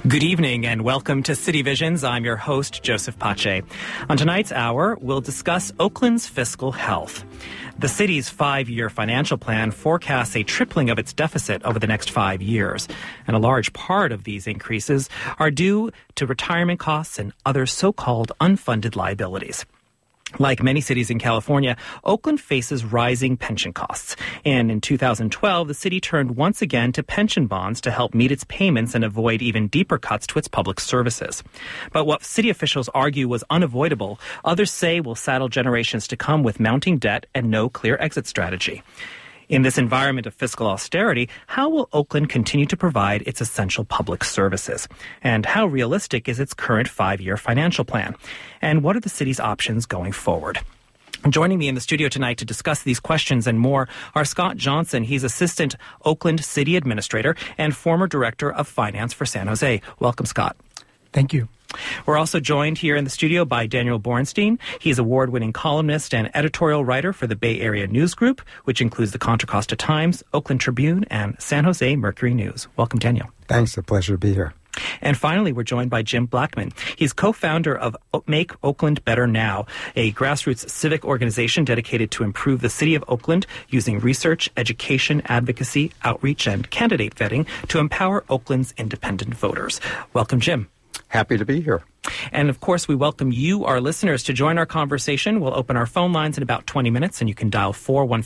Good evening and welcome to City Visions. I'm your host, Joseph Pache. On tonight's hour, we'll discuss Oakland's fiscal health. The city's 5-year financial plan forecasts a tripling of its deficit over the next 5 years, and a large part of these increases are due to retirement costs and other so-called unfunded liabilities. Like many cities in California, Oakland faces rising pension costs. And in 2012, the city turned once again to pension bonds to help meet its payments and avoid even deeper cuts to its public services. But what city officials argue was unavoidable, others say will saddle generations to come with mounting debt and no clear exit strategy. In this environment of fiscal austerity, how will Oakland continue to provide its essential public services? And how realistic is its current 5-year financial plan? And what are the city's options going forward? Joining me in the studio tonight to discuss these questions and more are Scott Johnson. He's Assistant Oakland City Administrator and former Director of Finance for San Jose. Welcome, Scott. Thank you. We're also joined here in the studio by Daniel Borenstein. He's award-winning columnist and editorial writer for the Bay Area News Group, which includes the Contra Costa Times, Oakland Tribune, and San Jose Mercury News. Welcome, Daniel. Thanks. A pleasure to be here. And finally, we're joined by Jim Blackman. He's co-founder of Make Oakland Better Now, a grassroots civic organization dedicated to improve the city of Oakland using research, education, advocacy, outreach, and candidate vetting to empower Oakland's independent voters. Welcome, Jim. Happy to be here. And of course, we welcome you, our listeners, to join our conversation. We'll open our phone lines in about 20 minutes, and you can dial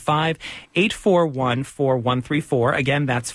415-841-4134. Again, that's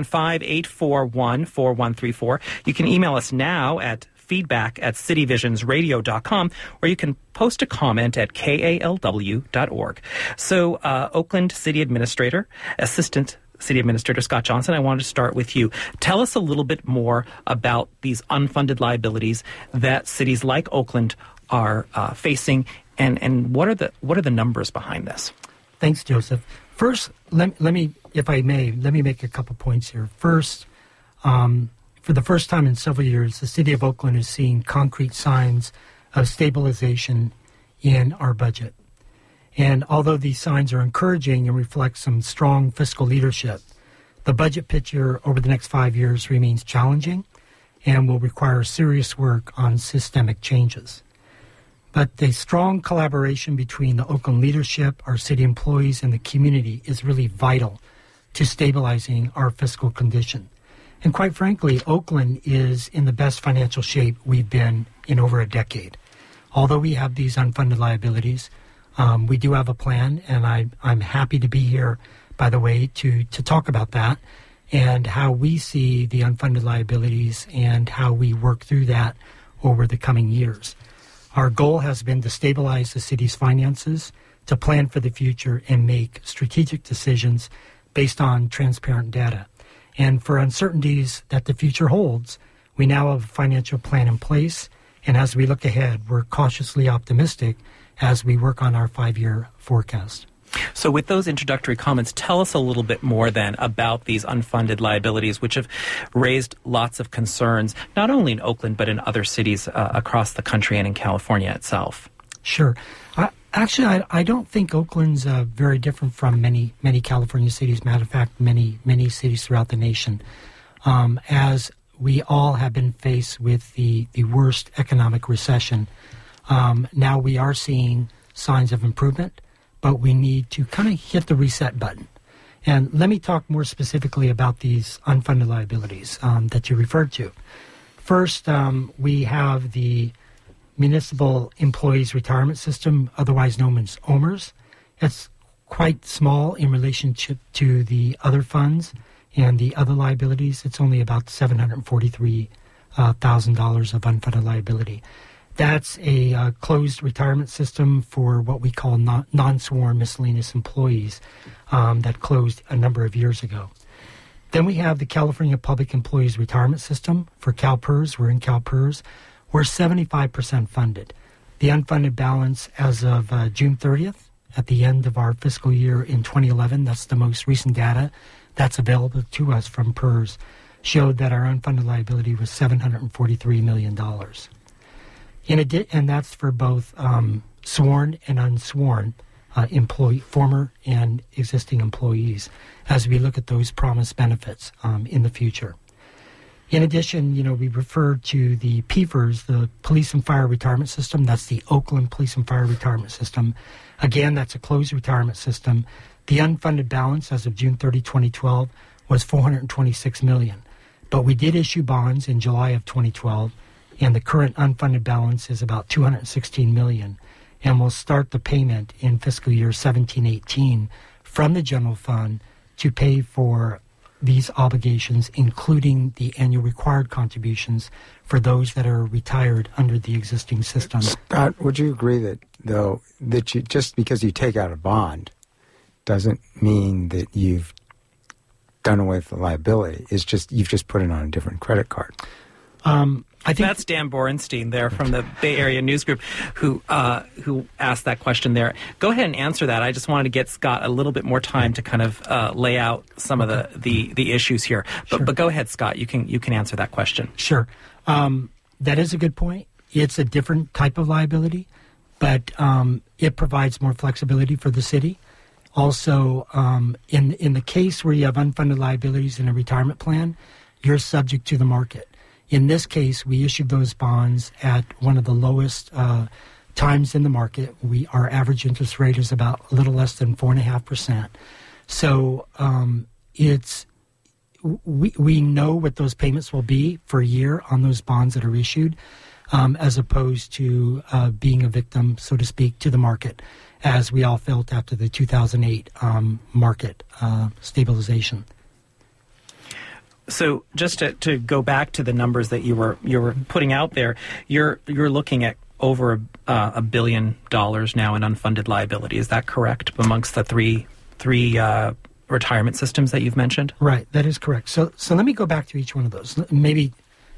415-841-4134. You can email us now at feedback@cityvisionsradio.com, or you can post a comment at kalw.org. So, Oakland City Administrator, Assistant City Administrator Scott Johnson, I wanted to start with you. Tell us a little bit more about these unfunded liabilities that cities like Oakland are facing, and what are the numbers behind this? Thanks, Joseph. First, let me, if I may, let me make a couple points here. First, for the first time in several years, the city of Oakland is seeing concrete signs of stabilization in our budget. And although these signs are encouraging and reflect some strong fiscal leadership, the budget picture over the next 5 years remains challenging and will require serious work on systemic changes. But the strong collaboration between the Oakland leadership, our city employees, and the community is really vital to stabilizing our fiscal condition. And quite frankly, Oakland is in the best financial shape we've been in over a decade. Although we have these unfunded liabilities, we do have a plan, and I'm happy to be here, by the way, to talk about that and how we see the unfunded liabilities and how we work through that over the coming years. Our goal has been to stabilize the city's finances, to plan for the future, and make strategic decisions based on transparent data. And for uncertainties that the future holds, we now have a financial plan in place, and as we look ahead, we're cautiously optimistic as we work on our 5-year forecast. So with those introductory comments, tell us a little bit more then about these unfunded liabilities, which have raised lots of concerns, not only in Oakland, but in other cities across the country and in California itself. Sure. I don't think Oakland's very different from many California cities. Matter of fact, many cities throughout the nation. As we all have been faced with the worst economic recession, now we are seeing signs of improvement, but we need to kind of hit the reset button. And let me talk more specifically about these unfunded liabilities that you referred to. First, we have the Municipal Employees Retirement System, otherwise known as OMERS. It's quite small in relationship to the other funds and the other liabilities. It's only about $743,000 of unfunded liability. That's a closed retirement system for what we call non-sworn miscellaneous employees that closed a number of years ago. Then we have the California Public Employees Retirement System for CalPERS. We're in CalPERS. We're 75% funded. The unfunded balance as of June 30th, at the end of our fiscal year in 2011, that's the most recent data that's available to us from PERS, showed that our unfunded liability was $743 million. And that's for both sworn and unsworn former and existing employees, as we look at those promised benefits in the future. In addition, we refer to the PFRS, the Police and Fire Retirement System. That's the Oakland Police and Fire Retirement System. Again, that's a closed retirement system. The unfunded balance as of June 30, 2012 was $426 million. But we did issue bonds in July of 2012, and the current unfunded balance is about $216 million. And we'll start the payment in fiscal year 17-18 from the general fund to pay for these obligations, including the annual required contributions for those that are retired under the existing system. Scott, would you agree that you, just because you take out a bond doesn't mean that you've done away with the liability? It's just you've just put it on a different credit card. I think that's Dan Borenstein there from the Bay Area News Group who asked that question there. Go ahead and answer that. I just wanted to get Scott a little bit more time to kind of lay out some of the issues here. But go ahead, Scott. You can answer that question. Sure. That is a good point. It's a different type of liability, but it provides more flexibility for the city. Also, in the case where you have unfunded liabilities in a retirement plan, you're subject to the market. In this case, we issued those bonds at one of the lowest times in the market. Our average interest rate is about a little less than 4.5%. So we know what those payments will be for a year on those bonds that are issued, as opposed to being a victim, so to speak, to the market, as we all felt after the 2008 market stabilization. So just to go back to the numbers that you were putting out there, you're looking at over $1 billion now in unfunded liability. Is that correct? Amongst the three retirement systems that you've mentioned? Right, that is correct. So let me go back to each one of those. Maybe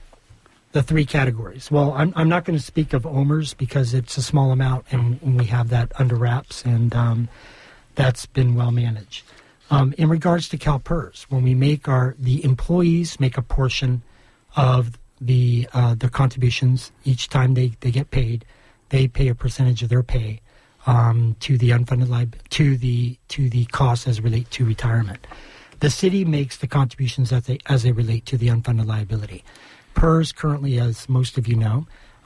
the three categories. Well, I'm not going to speak of OMERS because it's a small amount, and we have that under wraps, and that's been well managed. In regards to CalPERS, when we the employees make a portion of their contributions each time they get paid, they pay a percentage of their pay to the unfunded to the costs as relate to retirement. The city makes the contributions as they relate to the unfunded liability. PERS currently, as most of you know,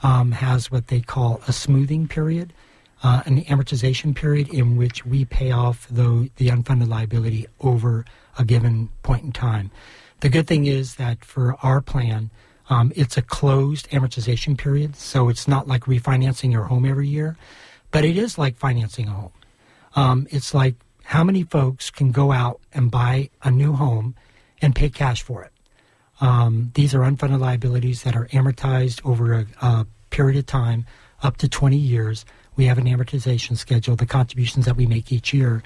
has what they call a smoothing period. An amortization period in which we pay off the unfunded liability over a given point in time. The good thing is that for our plan, it's a closed amortization period, so it's not like refinancing your home every year, but it is like financing a home. It's like how many folks can go out and buy a new home and pay cash for it. These are unfunded liabilities that are amortized over a period of time, up to 20 years. We have an amortization schedule. The contributions that we make each year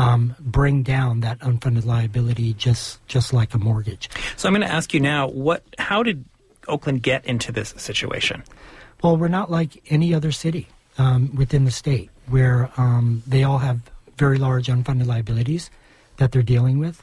bring down that unfunded liability just like a mortgage. So I'm going to ask you now, how did Oakland get into this situation? Well, we're not like any other city within the state where they all have very large unfunded liabilities that they're dealing with.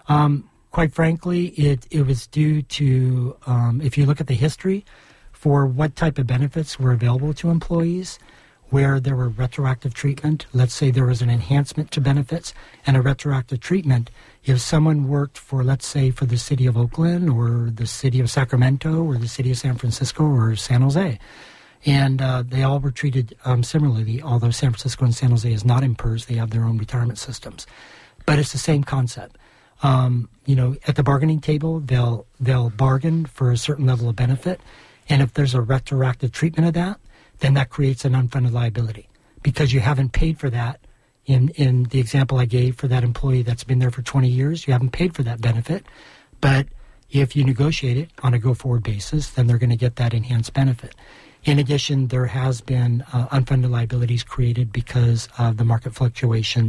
Quite frankly, it was due to, if you look at the history, for what type of benefits were available to employees, where there were retroactive treatment. Let's say there was an enhancement to benefits and a retroactive treatment. If someone worked for, let's say, for the city of Oakland or the city of Sacramento or the city of San Francisco or San Jose, and they all were treated similarly, although San Francisco and San Jose is not in PERS, they have their own retirement systems. But it's the same concept. At the bargaining table, they'll bargain for a certain level of benefit, and if there's a retroactive treatment of that, then that creates an unfunded liability because you haven't paid for that. In the example I gave for that employee that's been there for 20 years, you haven't paid for that benefit. But if you negotiate it on a go-forward basis, then they're going to get that enhanced benefit. In addition, there has been unfunded liabilities created because of the market fluctuation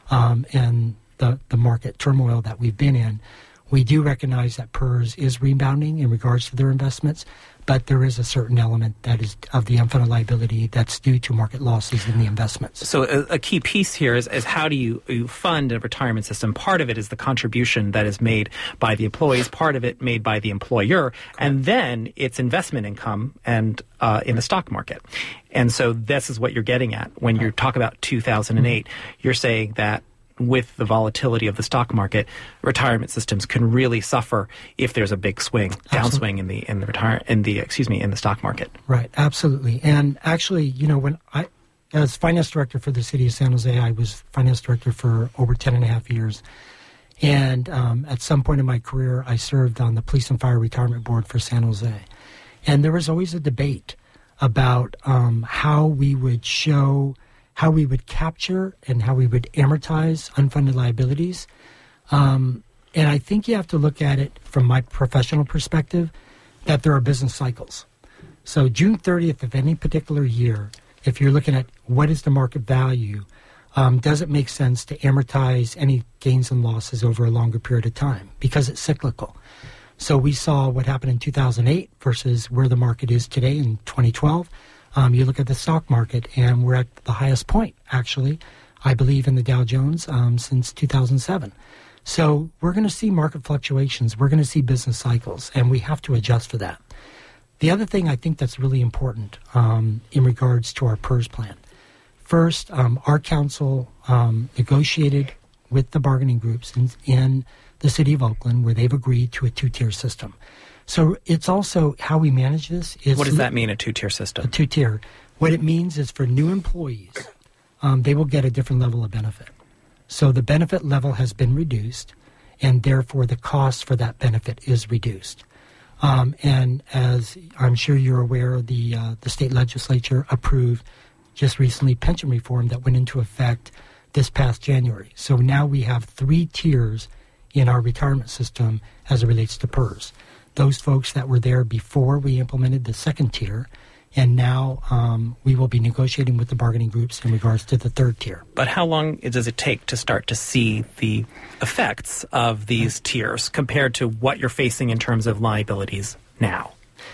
and the market turmoil that we've been in. We do recognize that PERS is rebounding in regards to their investments, but there is a certain element that is of the unfunded liability that's due to market losses in the investments. So a key piece here is how do you fund a retirement system? Part of it is the contribution that is made by the employees, part of it made by the employer, and then it's investment income and in the stock market. And so this is what you're getting at. When you talk about 2008, you're saying that with the volatility of the stock market, retirement systems can really suffer if there's a big swing, downswing in the stock market. Right, absolutely. And actually, when as finance director for the city of San Jose, I was finance director for over 10 and a half years. And at some point in my career, I served on the Police and Fire Retirement Board for San Jose. And there was always a debate about how we would capture and how we would amortize unfunded liabilities. And I think you have to look at it from my professional perspective, that there are business cycles. So June 30th of any particular year, if you're looking at what is the market value, does it make sense to amortize any gains and losses over a longer period of time? Because it's cyclical. So we saw what happened in 2008 versus where the market is today in 2012. You look at the stock market, and we're at the highest point, actually, I believe, in the Dow Jones since 2007. So we're going to see market fluctuations. We're going to see business cycles, and we have to adjust for that. The other thing I think that's really important in regards to our PERS plan. First, our council negotiated with the bargaining groups in the city of Oakland, where they've agreed to a two-tier system. So it's also how we manage this. What does that mean, a two-tier system? A two-tier. What it means is for new employees, they will get a different level of benefit. So the benefit level has been reduced, and therefore the cost for that benefit is reduced. And as I'm sure you're aware, the state legislature approved just recently pension reform that went into effect this past January. So now we have 3 tiers in our retirement system as it relates to PERS. Those folks that were there before we implemented the second tier, and now we will be negotiating with the bargaining groups in regards to the third tier. But how long does it take to start to see the effects of these tiers compared to what you're facing in terms of liabilities now?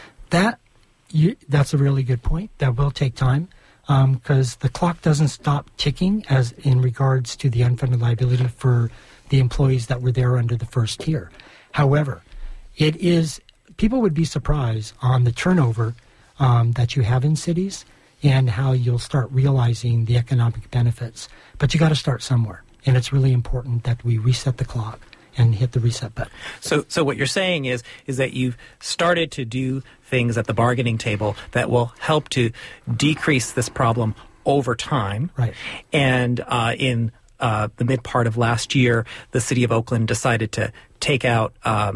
That's a really good point. That will take time because the clock doesn't stop ticking as in regards to the unfunded liability for the employees that were there under the first tier. However, people would be surprised on the turnover that you have in cities and how you'll start realizing the economic benefits. But you got to start somewhere, and it's really important that we reset the clock and hit the reset button. So what you're saying is that you've started to do things at the bargaining table that will help to decrease this problem over time. Right. And in the mid part of last year, the city of Oakland decided to take out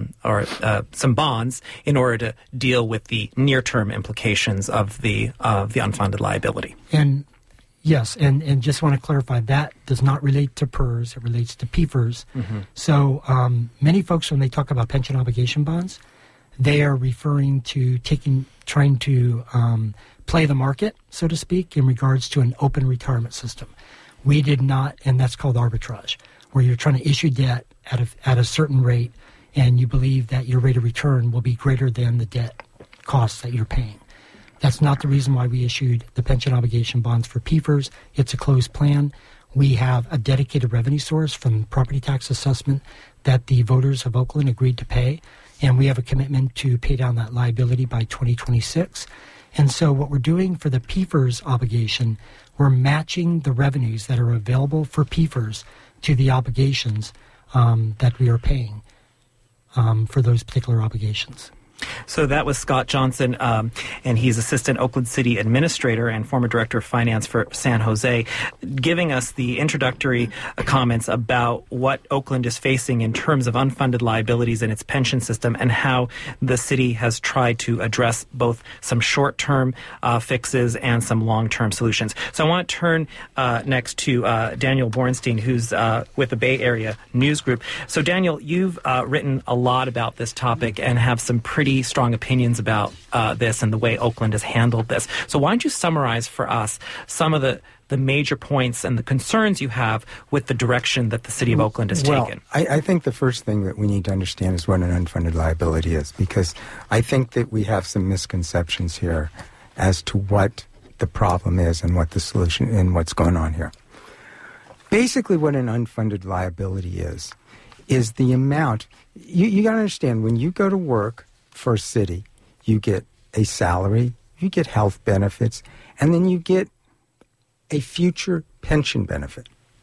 some bonds in order to deal with the near-term implications of the unfunded liability. And yes, and just want to clarify, that does not relate to PERS. It relates to PFERS. Mm-hmm. So many folks, when they talk about pension obligation bonds, they are referring to trying to play the market, so to speak, in regards to an open retirement system. We did not, and that's called arbitrage, where you're trying to issue debt at a certain rate, and you believe that your rate of return will be greater than the debt costs that you're paying. That's not the reason why we issued the pension obligation bonds for PFERS. It's a closed plan. We have a dedicated revenue source from property tax assessment that the voters of Oakland agreed to pay, and we have a commitment to pay down that liability by 2026. And so what we're doing for the PFERS obligation, we're matching the revenues that are available for PFERS to the obligations that we are paying for those particular obligations. So that was Scott Johnson, and he's Assistant Oakland City Administrator and former Director of Finance for San Jose, giving us the introductory comments about what Oakland is facing in terms of unfunded liabilities in its pension system and how the city has tried to address both some short-term fixes and some long-term solutions. So I want to turn next to Daniel Bornstein, who's with the Bay Area News Group. So Daniel, you've written a lot about this topic and have some pretty strong opinions about this and the way Oakland has handled this. So why don't you summarize for us some of the major points and the concerns you have with the direction that the city of Oakland has taken? I think the first thing that we need to understand is what an unfunded liability is, because I think that we have some misconceptions here as to what the problem is and what the solution and what's going on here. Basically, what an unfunded liability is the amount. You got to understand, when you go to work for a city, you get a salary, you get health benefits, and then you get a future pension benefit.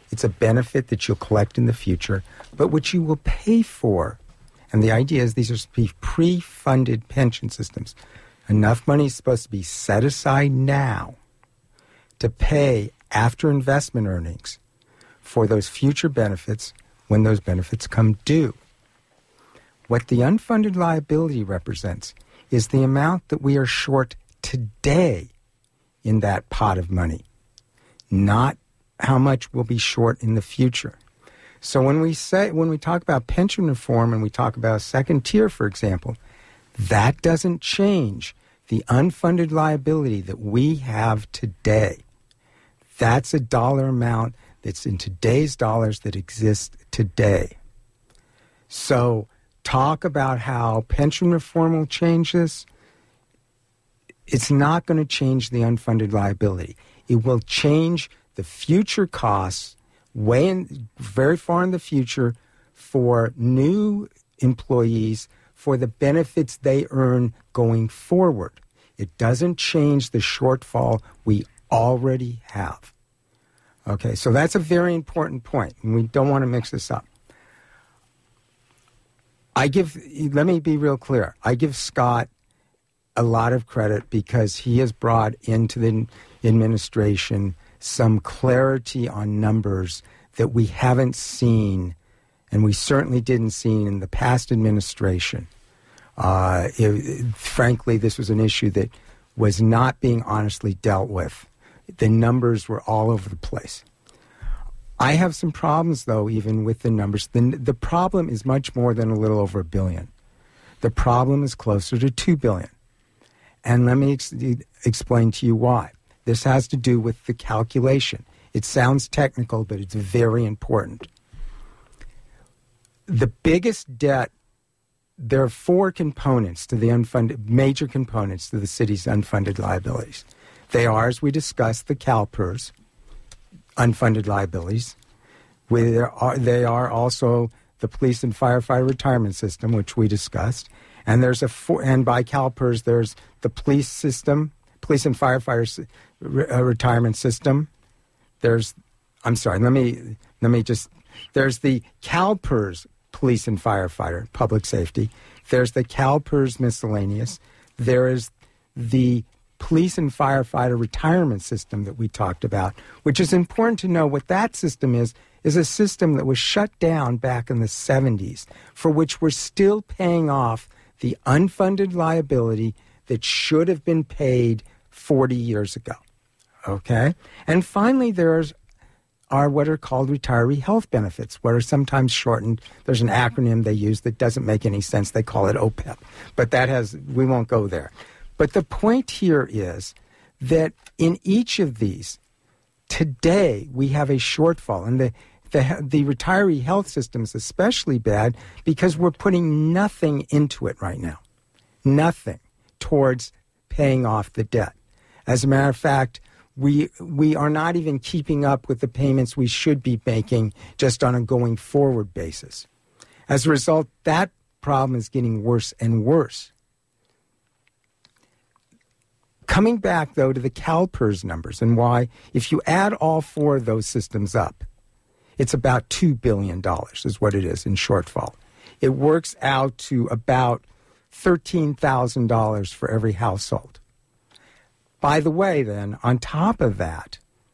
It's a benefit that you'll collect in the future, but which you will pay for. And the idea is these are supposed to be pre-funded pension systems. Enough money is supposed to be set aside now to pay after investment earnings for those future benefits when those benefits come due. What the unfunded liability represents is the amount that we are short today in that pot of money, not how much we'll be short in the future. So when we talk about pension reform and we talk about a second tier, for example, that doesn't change the unfunded liability that we have today. That's a dollar amount that's in today's dollars that exists today. So talk about how pension reform will change this. It's not going to change the unfunded liability. It will change the future costs very far in the future for new employees for the benefits they earn going forward. It doesn't change the shortfall we already have. Okay, so that's a very important point, and we don't want to mix this up. Let me be real clear. I give Scott a lot of credit because he has brought into the administration some clarity on numbers that we haven't seen, and we certainly didn't see in the past administration. Frankly, this was an issue that was not being honestly dealt with. The numbers were all over the place. I have some problems, though, even with the numbers. The problem is much more than a little over $1 billion. The problem is closer to $2 billion. And let me explain to you why. This has to do with the calculation. It sounds technical, but it's very important. The biggest debt, there are four components to the major components to the city's unfunded liabilities. They are, as we discussed, the CalPERS, unfunded liabilities. They are also the police and firefighter retirement system, which we discussed. And and by CalPERS, there's the police system, police and firefighter retirement system. There's the CalPERS police and firefighter public safety. There's the CalPERS miscellaneous. There is the police and firefighter retirement system that we talked about, which is important to know. What that system is a system that was shut down back in the 70s, for which we're still paying off the unfunded liability that should have been paid 40 years ago. Okay? And finally, are what are called retiree health benefits, what are sometimes shortened. There's an acronym they use that doesn't make any sense. They call it OPEB. But we won't go there. But the point here is that in each of these, today we have a shortfall. And the retiree health system is especially bad because we're putting nothing into it right now. Nothing towards paying off the debt. As a matter of fact, we are not even keeping up with the payments we should be making just on a going forward basis. As a result, that problem is getting worse and worse. Coming back, though, to the CalPERS numbers and why, if you add all four of those systems up, it's about $2 billion is what it is in shortfall. It works out to about $13,000 for every household. By the way, then, on top of that,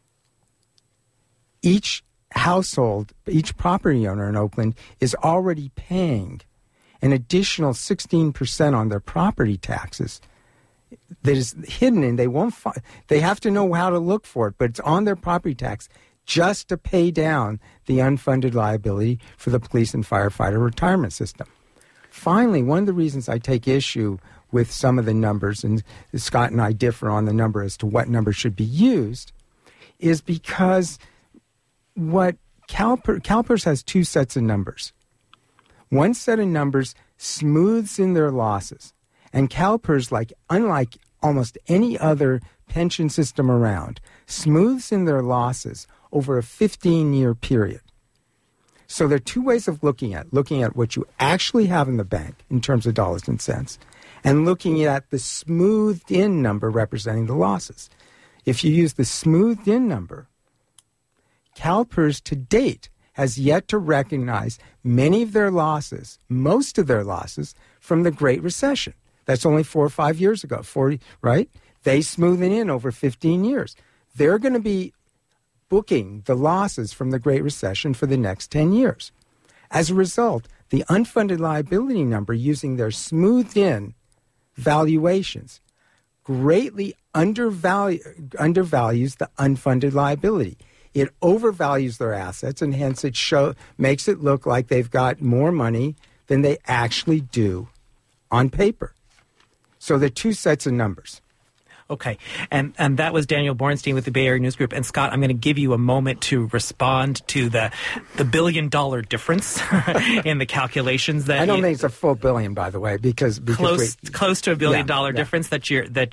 each household, each property owner in Oakland is already paying an additional 16% on their property taxes that is hidden, and they have to know how to look for it, but it's on their property tax just to pay down the unfunded liability for the police and firefighter retirement system. Finally, one of the reasons I take issue with some of the numbers, and Scott and I differ on the number as to what number should be used, is because what CalPERS has two sets of numbers. One set of numbers smooths in their losses, and CalPERS, unlike almost any other pension system around, smooths in their losses over a 15-year period. So there are two ways of looking at what you actually have in the bank in terms of dollars and cents, and looking at the smoothed-in number representing the losses. If you use the smoothed-in number, CalPERS to date has yet to recognize many of their losses, most of their losses, from the Great Recession. That's only 4 or 5 years ago, 40, right? They smooth it in over 15 years. They're going to be booking the losses from the Great Recession for the next 10 years. As a result, the unfunded liability number using their smoothed-in valuations greatly undervalues the unfunded liability. It overvalues their assets, and hence it makes it look like they've got more money than they actually do on paper. So they're two sets of numbers. Okay. And that was Daniel Borenstein with the Bay Area News Group. And Scott, I'm going to give you a moment to respond to the $1 billion difference in the calculations that I don't think it's a full billion, by the way, because close to $1 billion difference that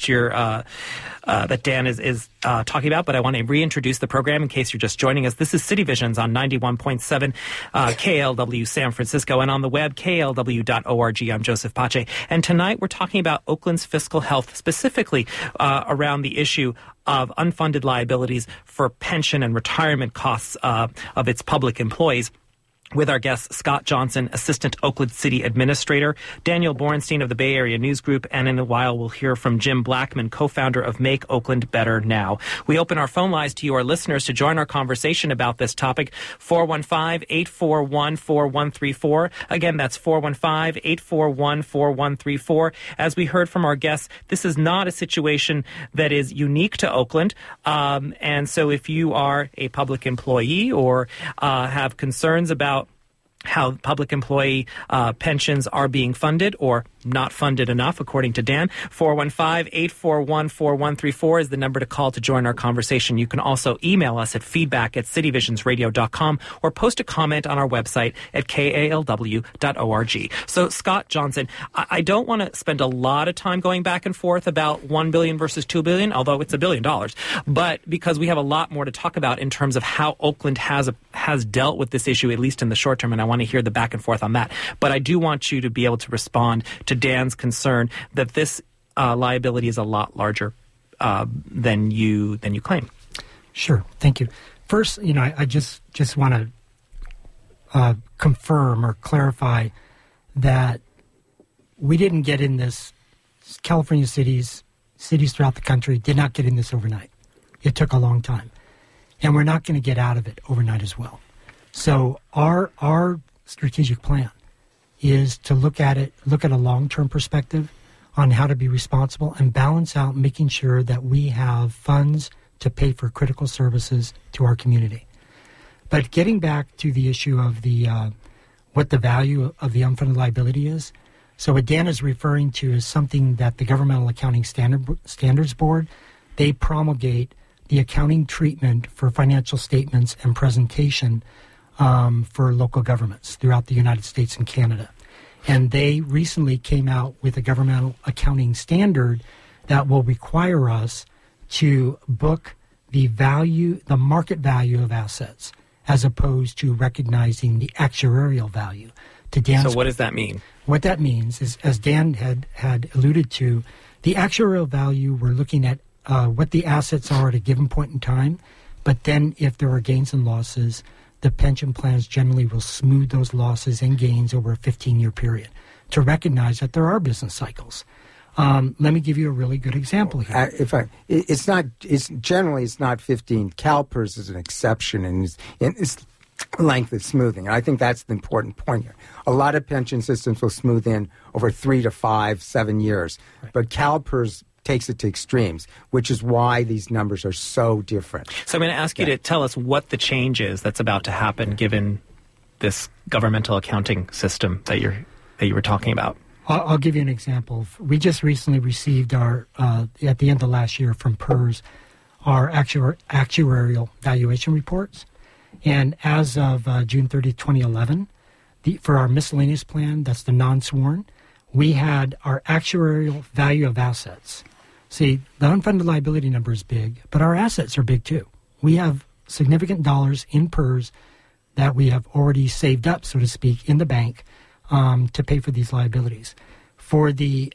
Dan is talking about. But I want to reintroduce the program in case you're just joining us. This is City Visions on 91.7 KLW San Francisco, and on the web klw.org. I'm Joseph Pace, and tonight we're talking about Oakland's fiscal health, specifically around the issue of unfunded liabilities for pension and retirement costs of its public employees, with our guests Scott Johnson, Assistant Oakland City Administrator, Daniel Borenstein of the Bay Area News Group, and in a while we'll hear from Jim Blackman, co-founder of Make Oakland Better Now. We open our phone lines to you, our listeners, to join our conversation about this topic, 415-841-4134. Again, that's 415-841-4134. As we heard from our guests, this is not a situation that is unique to Oakland, and so if you are a public employee or have concerns about how public employee pensions are being funded or not funded enough, according to Dan, 415-841-4134 is the number to call to join our conversation. You can also email us at feedback@cityvisionsradio.com or post a comment on our website at kalw.org. So, Scott Johnson, I don't want to spend a lot of time going back and forth about $1 billion versus $2 billion, although it's $1 billion, but because we have a lot more to talk about in terms of how Oakland has dealt with this issue, at least in the short term, and I want to hear the back and forth on that. But I do want you to be able to respond to Dan's concern that this liability is a lot larger than you claim. Sure. Thank you. First, I just want to confirm or clarify that we didn't get in this. California cities throughout the country did not get in this overnight. It took a long time, and we're not going to get out of it overnight as well. So our strategic plan is to look at a long-term perspective on how to be responsible and balance out making sure that we have funds to pay for critical services to our community. But getting back to the issue of what the value of the unfunded liability is, so what Dan is referring to is something that the Governmental Accounting Standards Board, they promulgate the accounting treatment for financial statements and presentation for local governments throughout the United States and Canada. And they recently came out with a governmental accounting standard that will require us to book the market value of assets, as opposed to recognizing the actuarial value. So what does that mean? What that means is, as Dan had alluded to, the actuarial value, we're looking at what the assets are at a given point in time, but then if there are gains and losses, the pension plans generally will smooth those losses and gains over a 15-year period to recognize that there are business cycles. Let me give you a really good example here. It's not 15. CalPERS is an exception in its length of smoothing. And I think that's the important point here. A lot of pension systems will smooth in over 3 to 5, 7 years, right. But CalPERS takes it to extremes, which is why these numbers are so different. So I'm going to ask you to tell us what the change is that's about to happen given this governmental accounting system that you were talking about. I'll give you an example. We just recently received our, at the end of last year from PERS, our actuarial valuation reports. And as of June 30, 2011, for our miscellaneous plan, that's the non-sworn, we had our actuarial value of assets. See, the unfunded liability number is big, but our assets are big too. We have significant dollars in PERS that we have already saved up, so to speak, in the bank to pay for these liabilities. For the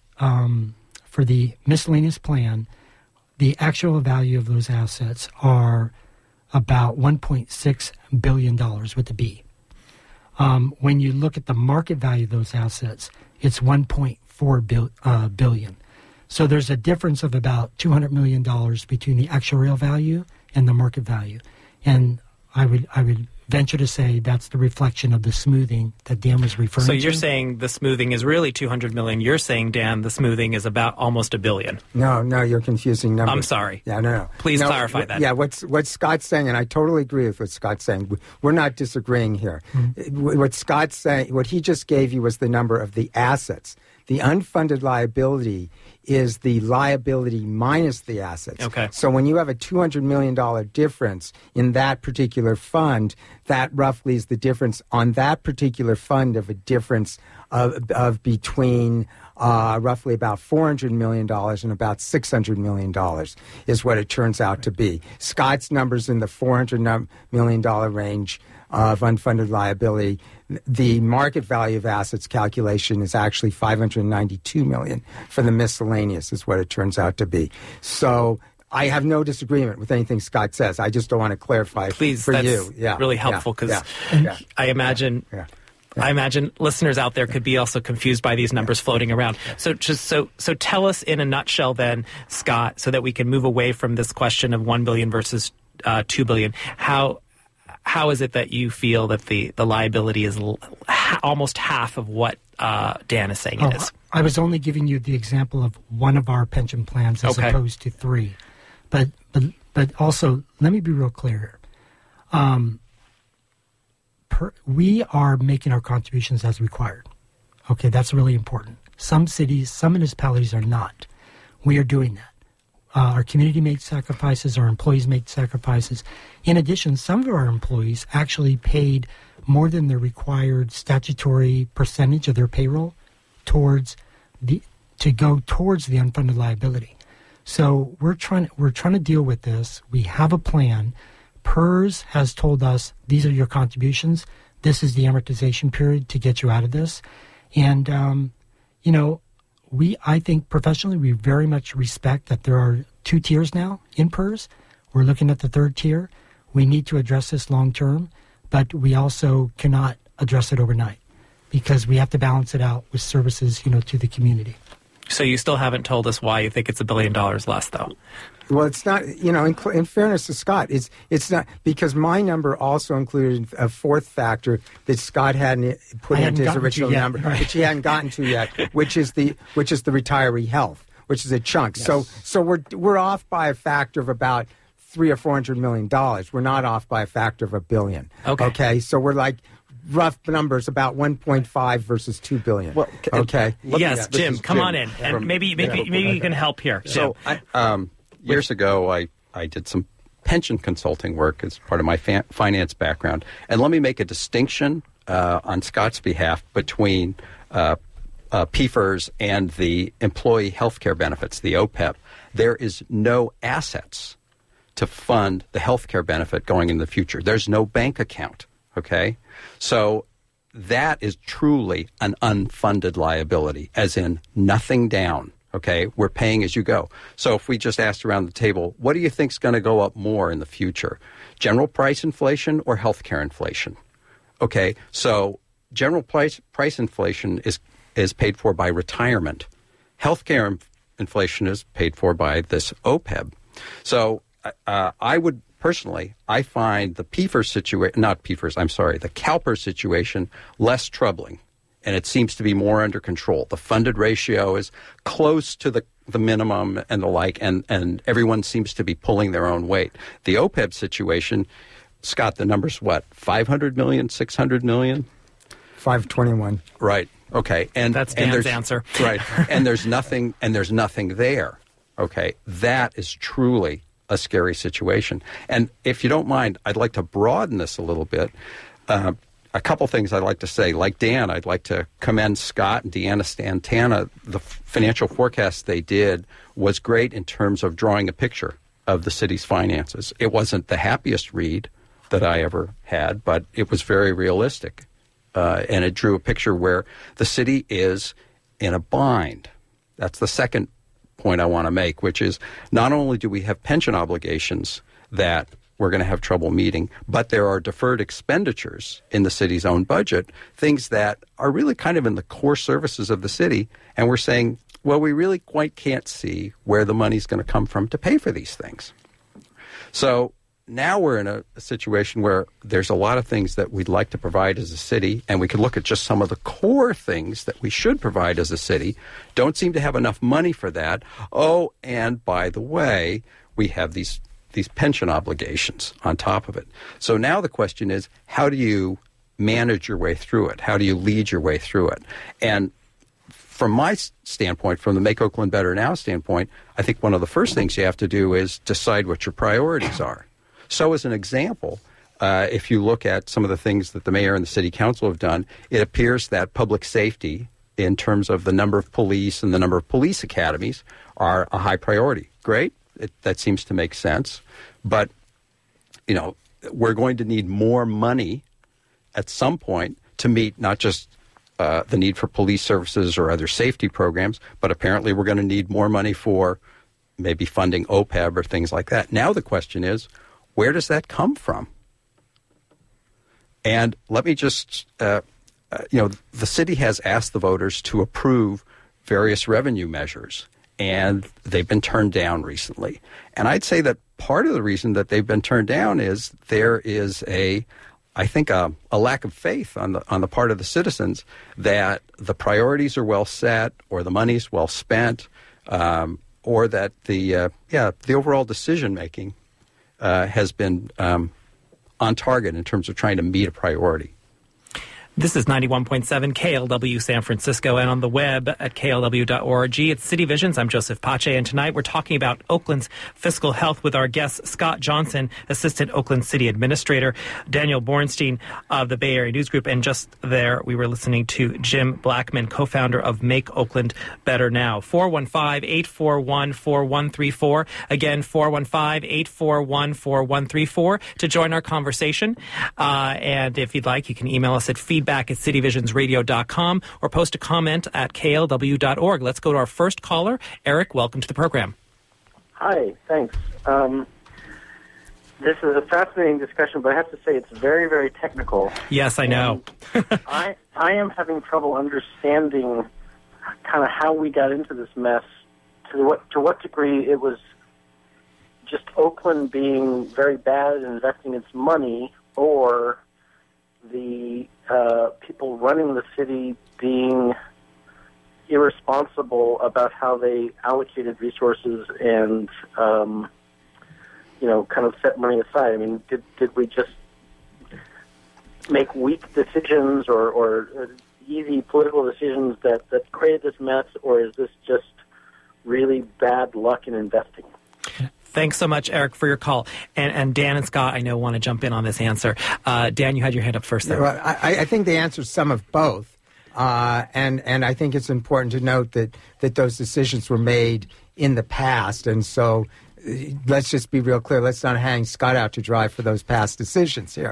miscellaneous plan, the actual value of those assets are about $1.6 billion with a B. When you look at the market value of those assets, it's $1.4 billion. So there's a difference of about $200 million between the actuarial value and the market value. And I would venture to say that's the reflection of the smoothing that Dan was referring to. So you're saying the smoothing is really $200 million. You're saying, Dan, the smoothing is about almost $1 billion. No, you're confusing numbers. I'm sorry. Yeah, no. Please clarify that. Yeah, what Scott's saying, and I totally agree with what Scott's saying. We're not disagreeing here. Mm-hmm. What Scott's saying, what he just gave you was the number of the assets. The unfunded liability is the liability minus the assets. Okay. So when you have a $200 million difference in that particular fund, that roughly is the difference on that particular fund of a difference of between roughly about $400 million and about $600 million is what it turns out to be. Scott's numbers in the $400 million range of unfunded liability. The market value of assets calculation is actually $592 million for the miscellaneous is what it turns out to be. So I have no disagreement with anything Scott says. I just don't want to clarify Please, for that's you. Yeah, really helpful because I imagine listeners out there could be also confused by these numbers floating around. So tell us in a nutshell then, Scott, so that we can move away from this question of $1 billion versus $2 billion. How is it that you feel that the liability is almost half of what Dan is saying it is? I was only giving you the example of one of our pension plans as opposed to three. But also, let me be real clear here. We are making our contributions as required. Okay, that's really important. Some cities, some municipalities are not. We are doing that. Our community made sacrifices, our employees made sacrifices. In addition, some of our employees actually paid more than the required statutory percentage of their payroll to go towards the unfunded liability. So we're trying to deal with this. We have a plan. PERS has told us these are your contributions. This is the amortization period to get you out of this. And I think professionally we very much respect that there are 2 tiers now in PERS. We're looking at the 3rd tier. We need to address this long term, but we also cannot address it overnight because we have to balance it out with services, to the community. So you still haven't told us why you think it's $1 billion less, though. Well, it's not, in fairness to Scott, it's not, because my number also included a 4th factor that Scott hadn't put into his original number, right, which he hadn't gotten to yet, which is the retiree health, which is a chunk. Yes. So we're off by a factor of about $300 or $400 million. We're not off by a factor of $1 billion. Okay. So we're like rough numbers about 1.5 versus 2 billion. Well, okay. Yes, Jim, come on in, and maybe you can help here. So, years ago, I did some pension consulting work as part of my finance background, and let me make a distinction on Scott's behalf between PFERS and the employee health care benefits, the OPEB. There is no assets to fund the health care benefit going in the future. There's no bank account. Okay, so that is truly an unfunded liability, as in nothing down. Okay, we're paying as you go. So if we just asked around the table, what do you think is going to go up more in the future? General price inflation or healthcare inflation? Okay, so general price inflation is paid for by retirement. Healthcare inflation is paid for by this OPEB. So I would personally, I find the PFERS situation, the CalPERS situation less troubling, and it seems to be more under control. The funded ratio is close to the minimum and the like, and everyone seems to be pulling their own weight. The OPEB situation, Scott, the number's what, 500 million, 600 million? 521. Right. Okay. And that's Dan's answer. Right. And there's nothing there. Okay. That is truly a scary situation. And if you don't mind, I'd like to broaden this a little bit. A couple things I'd like to say. Like Dan, I'd like to commend Scott and Deanna Stantana. The financial forecast they did was great in terms of drawing a picture of the city's finances. It wasn't the happiest read that I ever had, but it was very realistic. And it drew a picture where the city is in a bind. That's the second point I want to make, which is not only do we have pension obligations that we're going to have trouble meeting. But there are deferred expenditures in the city's own budget, things that are really kind of in the core services of the city. And we're saying, well, we really quite can't see where the money's going to come from to pay for these things. So now we're in a situation where there's a lot of things that we'd like to provide as a city, and we could look at just some of the core things that we should provide as a city. Don't seem to have enough money for that. Oh, and by the way, we have these pension obligations on top of it. So now the question is, how do you manage your way through it? How do you lead your way through it? And from my standpoint, from the Make Oakland Better Now standpoint, I think one of the first things you have to do is decide what your priorities are. So as an example, if you look at some of the things that the mayor and the city council have done, it appears that public safety, in terms of the number of police and the number of police academies, are a high priority. Great. That seems to make sense. But, we're going to need more money at some point to meet not just the need for police services or other safety programs, but apparently we're going to need more money for maybe funding OPEB or things like that. Now the question is, where does that come from? And let me just, the city has asked the voters to approve various revenue measures, and they've been turned down recently. And I'd say that part of the reason that they've been turned down is there is a lack of faith on the part of the citizens that the priorities are well set, or the money's well spent, or that the overall decision making has been on target in terms of trying to meet a priority. This is 91.7 KLW San Francisco, and on the web at klw.org. It's City Visions. I'm Joseph Pace, and tonight we're talking about Oakland's fiscal health with our guests, Scott Johnson, Assistant Oakland City Administrator, Daniel Bornstein of the Bay Area News Group, and just there we were listening to Jim Blackman, co-founder of Make Oakland Better Now. 415-841-4134. Again, 415-841-4134 to join our conversation. And if you'd like, you can email us at feedback@cityvisionsradio.com or post a comment at klw.org. Let's go to our first caller. Eric, welcome to the program. Hi, thanks. This is a fascinating discussion, but I have to say it's very, very technical. Yes, I know. I am having trouble understanding kind of how we got into this mess, to what degree it was just Oakland being very bad at investing its money, or the people running the city being irresponsible about how they allocated resources and, kind of set money aside. I mean, did we just make weak decisions or easy political decisions that created this mess, or is this just really bad luck in investing? Thanks so much, Eric, for your call. And Dan and Scott, I know, want to jump in on this answer. Dan, you had your hand up first there. Well, I think the answer is some of both. And I think it's important to note that those decisions were made in the past. And so let's just be real clear. Let's not hang Scott out to dry for those past decisions here.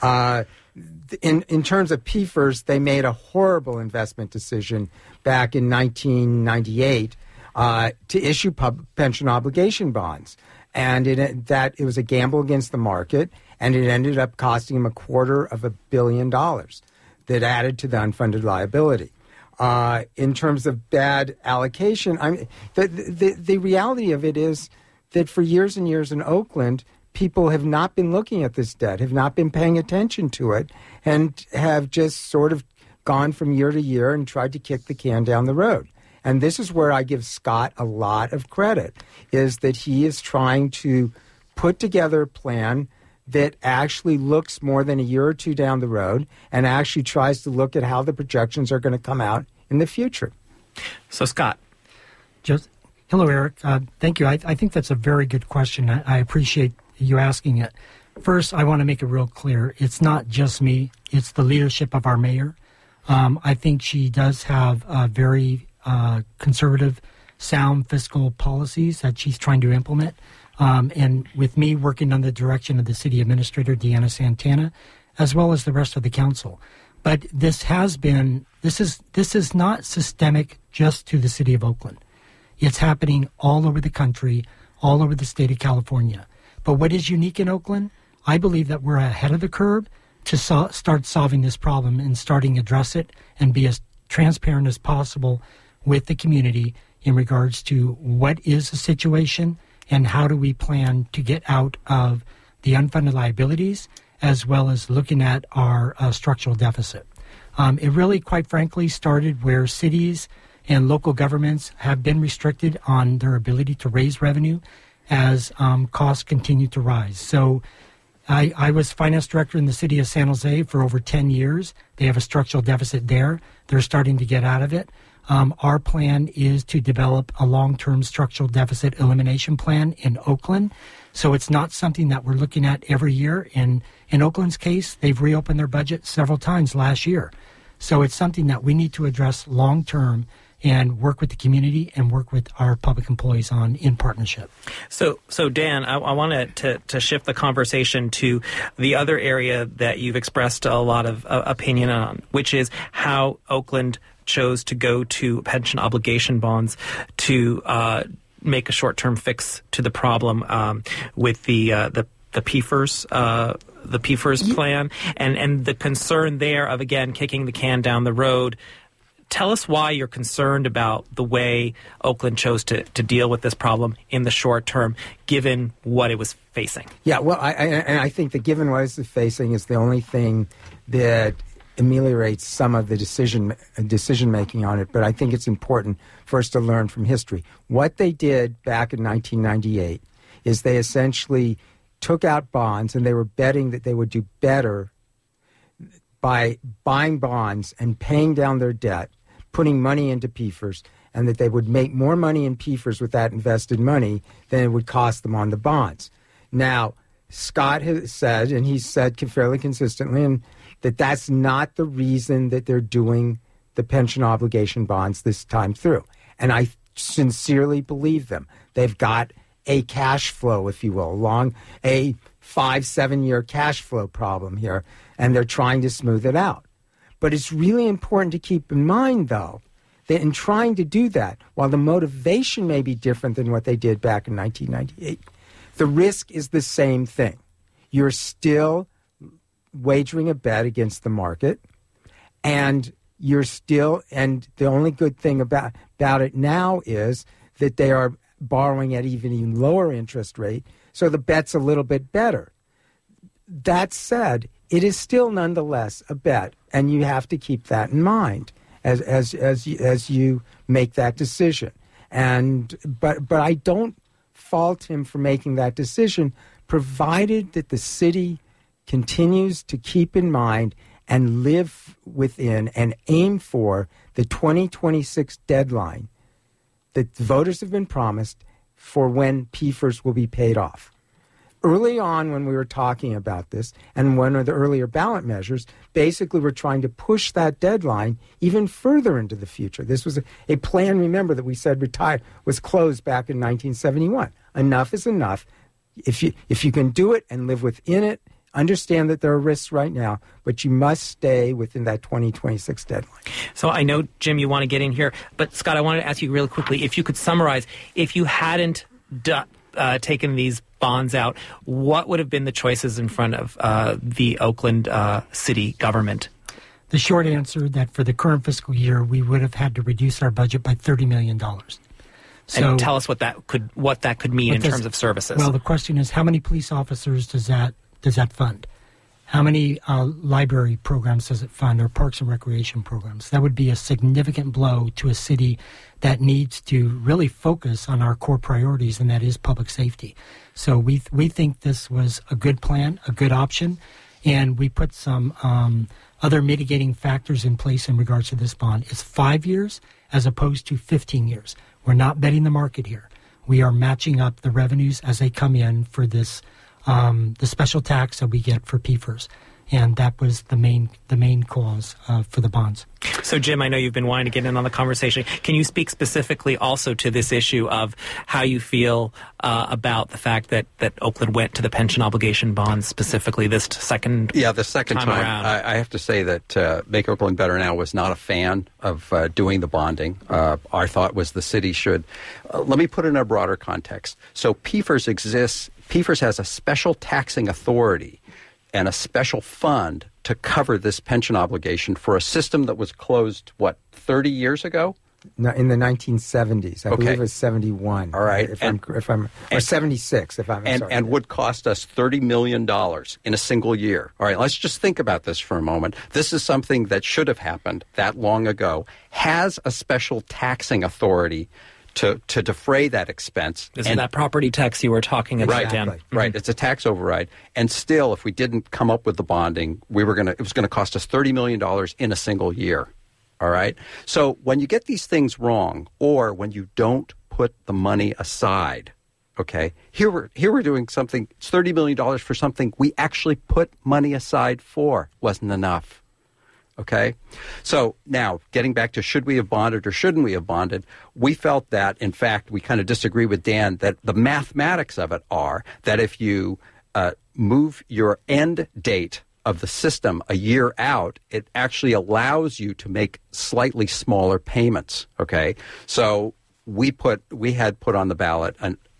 In terms of PFERS, they made a horrible investment decision back in 1998 to issue pension obligation bonds. And it was a gamble against the market, and it ended up costing them $250 million that added to the unfunded liability. In terms of bad allocation, the reality of it is that for years and years in Oakland, people have not been looking at this debt, have not been paying attention to it, and have just sort of gone from year to year and tried to kick the can down the road. And this is where I give Scott a lot of credit, is that he is trying to put together a plan that actually looks more than a year or two down the road and actually tries to look at how the projections are going to come out in the future. So, Scott. Hello, Eric. Thank you. I think that's a very good question. I appreciate you asking it. First, I want to make it real clear. It's not just me. It's the leadership of our mayor. I think she does have very conservative, sound fiscal policies that she's trying to implement. And with me working under the direction of the city administrator, Deanna Santana, as well as the rest of the council. But this is not systemic just to the city of Oakland. It's happening all over the country, all over the state of California. But what is unique in Oakland, I believe that we're ahead of the curve to start solving this problem and starting to address it and be as transparent as possible with the community in regards to what is the situation and how do we plan to get out of the unfunded liabilities, as well as looking at our structural deficit. It really, quite frankly, started where cities and local governments have been restricted on their ability to raise revenue as costs continue to rise. So I was finance director in the city of San Jose for over 10 years. They have a structural deficit there. They're starting to get out of it. Our plan is to develop a long-term structural deficit elimination plan in Oakland. So it's not something that we're looking at every year. In Oakland's case, they've reopened their budget several times last year. So it's something that we need to address long-term and work with the community and work with our public employees on in partnership. So Dan, I wanted to shift the conversation to the other area that you've expressed a lot of opinion on, which is how Oakland chose to go to pension obligation bonds to make a short-term fix to the problem with the PFERS. The PFERS plan and the concern there of, again, kicking the can down the road. Tell us why you're concerned about the way Oakland chose to deal with this problem in the short term, given what it was facing. Yeah, well, I think that given what it's facing is the only thing that ameliorates some of the decision making on it. But I think it's important for us to learn from history. What they did back in 1998 is they essentially took out bonds, and they were betting that they would do better by buying bonds and paying down their debt, putting money into PFERS, and that they would make more money in PFERS with that invested money than it would cost them on the bonds. Now, Scott has said, and he's said fairly consistently, and that that's not the reason that they're doing the pension obligation bonds this time through. And I sincerely believe them. They've got a cash flow, if you will, along a 5-7 year cash flow problem here, and they're trying to smooth it out. But it's really important to keep in mind, though, that in trying to do that, while the motivation may be different than what they did back in 1998, the risk is the same thing. You're still wagering a bet against the market, and and the only good thing about it now is that they are borrowing at even lower interest rate, so the bet's a little bit better. That said, it is still nonetheless a bet, and you have to keep that in mind as you make that decision. But I don't fault him for making that decision, provided that the city continues to keep in mind and live within and aim for the 2026 deadline that the voters have been promised for when PFERS will be paid off. Early on when we were talking about this, and one of the earlier ballot measures, basically we're trying to push that deadline even further into the future. This was a plan, remember, that we said was closed back in 1971. Enough is enough. If you can do it and live within it, understand that there are risks right now, but you must stay within that 2026 deadline. So I know, Jim, you want to get in here, but Scott, I wanted to ask you really quickly, if you could summarize, if you hadn't taken these bonds out, what would have been the choices in front of the Oakland city government? The short answer that for the current fiscal year, we would have had to reduce our budget by $30 million. So, and tell us what that could mean in terms of services. Well, the question is, how many police officers does that fund? How many library programs does it fund, or parks and recreation programs? That would be a significant blow to a city that needs to really focus on our core priorities, and that is public safety. So we think this was a good plan, a good option, and we put some other mitigating factors in place in regards to this bond. It's 5 years as opposed to 15 years. We're not betting the market here. We are matching up the revenues as they come in for this the special tax that we get for PFERS, and that was the main cause for the bonds. So, Jim, I know you've been wanting to get in on the conversation. Can you speak specifically also to this issue of how you feel about the fact that Oakland went to the pension obligation bonds specifically this second time around? I have to say that Make Oakland Better Now was not a fan of doing the bonding. Our thought was the city should. Let me put it in a broader context. So PFERS exists PFERS has a special taxing authority and a special fund to cover this pension obligation for a system that was closed, 30 years ago? No, in the 1970s. I Okay. believe it was 71. All right. Or 76, if I'm sorry. And would cost us $30 million in a single year. All right, let's just think about this for a moment. This is something that should have happened that long ago, has a special taxing authority to defray that expense. Isn't that property tax you were talking about, Right, Dan? exactly. Right, it's a tax override. And still, if we didn't come up with the bonding, it was going to cost us $30 million in a single year. All right? So when you get these things wrong, or when you don't put the money aside, okay, here we're doing something, it's $30 million for something we actually put money aside for. Wasn't enough. Okay? So now, getting back to should we have bonded or shouldn't we have bonded, we felt that, in fact, we kind of disagree with Dan, that the mathematics of it are that if you move your end date of the system a year out, it actually allows you to make slightly smaller payments. Okay, so we had put on the ballot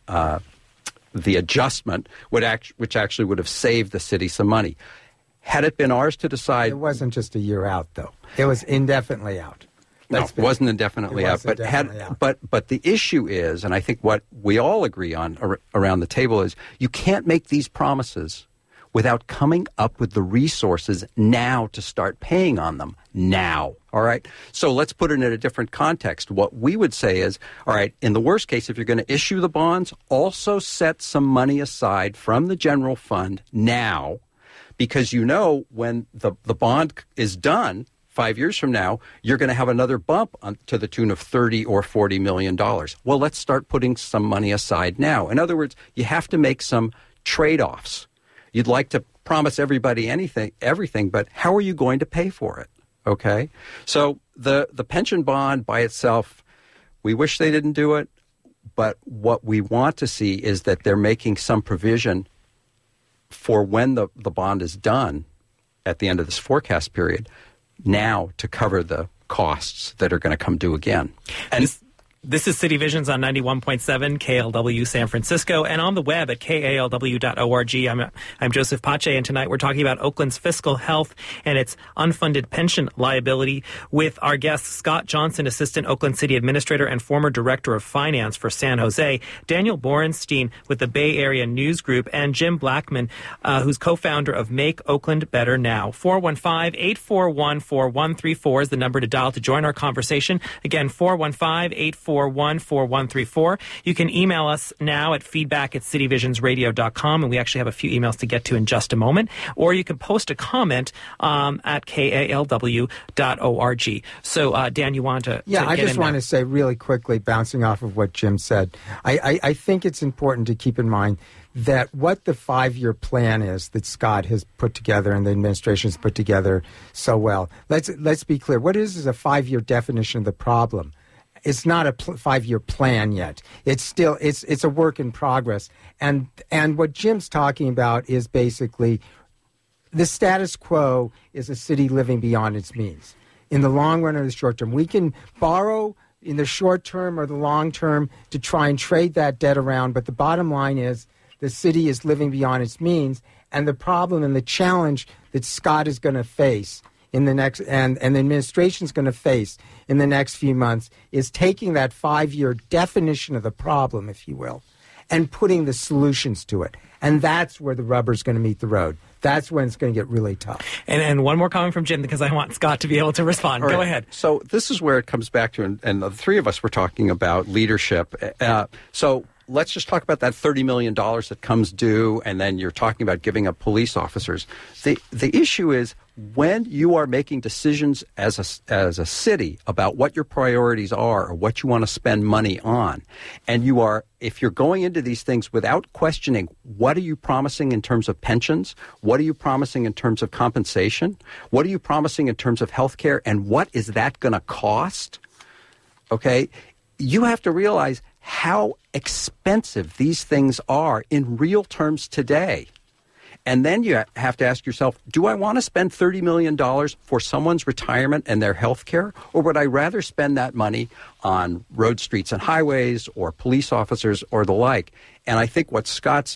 the adjustment, which actually would have saved the city some money. Had it been ours to decide, It wasn't just a year out, though. It was indefinitely out. no, it wasn't indefinitely out. But the issue is, and I think what we all agree on around the table is, you can't make these promises without coming up with the resources now to start paying on them now. All right? So let's put it in a different context. What we would say is, all right, in the worst case, if you're going to issue the bonds, also set some money aside from the general fund now, because when the bond is done 5 years from now, you're going to have another bump to the tune of $30 or $40 million. Well, let's start putting some money aside now. In other words, you have to make some trade-offs. You'd like to promise everybody everything, but how are you going to pay for it? Okay? So the pension bond by itself, we wish they didn't do it, but what we want to see is that they're making some provision for when the bond is done at the end of this forecast period now to cover the costs that are going to come due again. And This is City Visions on 91.7 KLW San Francisco and on the web at kalw.org. I'm Joseph Pace, and tonight we're talking about Oakland's fiscal health and its unfunded pension liability with our guest Scott Johnson, Assistant Oakland City Administrator and former Director of Finance for San Jose, Daniel Borenstein with the Bay Area News Group, and Jim Blackman, who's co-founder of Make Oakland Better Now. 415-841-4134 is the number to dial to join our conversation. Again, 415-841-4134. You can email us now at feedback@cityvisionsradio.com, and we actually have a few emails to get to in just a moment. Or you can post a comment at kalw.org. So, Dan, you want to I just want to say really quickly, bouncing off of what Jim said, I think it's important to keep in mind that what the 5-year plan is that Scott has put together and the administration has put together so well. Let's be clear. What is a 5-year definition of the problem? It's not a 5-year plan yet. It's still it's a work in progress. And what Jim's talking about is basically the status quo is a city living beyond its means. In the long run or the short term, we can borrow in the short term or the long term to try and trade that debt around. But the bottom line is the city is living beyond its means, and the problem and the challenge that Scott is going to face in the next, and the administration is going to face in the next few months, is taking that 5-year definition of the problem, if you will, and putting the solutions to it. And that's where the rubber's going to meet the road. That's when it's going to get really tough. And one more comment from Jim, because I want Scott to be able to respond. Go ahead. So this is where it comes back to, and the three of us were talking about leadership. So let's just talk about that $30 million that comes due, and then you're talking about giving up police officers. The issue is, when you are making decisions as a city about what your priorities are or what you want to spend money on, and if you're going into these things without questioning what are you promising in terms of pensions, what are you promising in terms of compensation, what are you promising in terms of health care, and what is that going to cost, okay, you have to realize how expensive these things are in real terms today. And then you have to ask yourself, do I want to spend $30 million for someone's retirement and their health care? Or would I rather spend that money on road, streets, and highways, or police officers, or the like? And I think what Scott's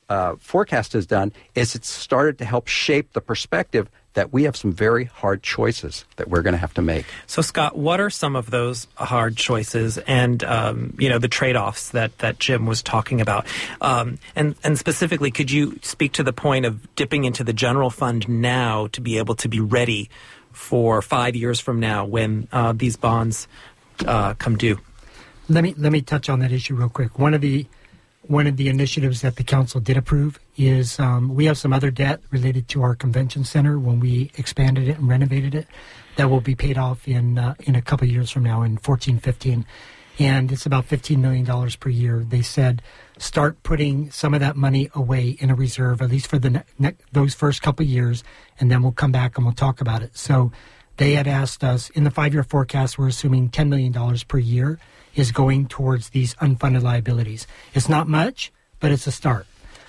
forecast has done is it's started to help shape the perspective that we have some very hard choices that we're going to have to make. So, Scott, what are some of those hard choices and, the trade-offs that Jim was talking about? And specifically, could you speak to the point of dipping into the general fund now to be able to be ready for 5 years from now when these bonds come due? Let me touch on that issue real quick. One of the initiatives that the council did approve is we have some other debt related to our convention center when we expanded it and renovated it that will be paid off in a couple of years from now in 14-15. And it's about $15 million per year. They said start putting some of that money away in a reserve, at least for those first couple of years, and then we'll come back and we'll talk about it. So they had asked us, in the 5-year forecast, we're assuming $10 million per year is going towards these unfunded liabilities. It's not much, but it's a start.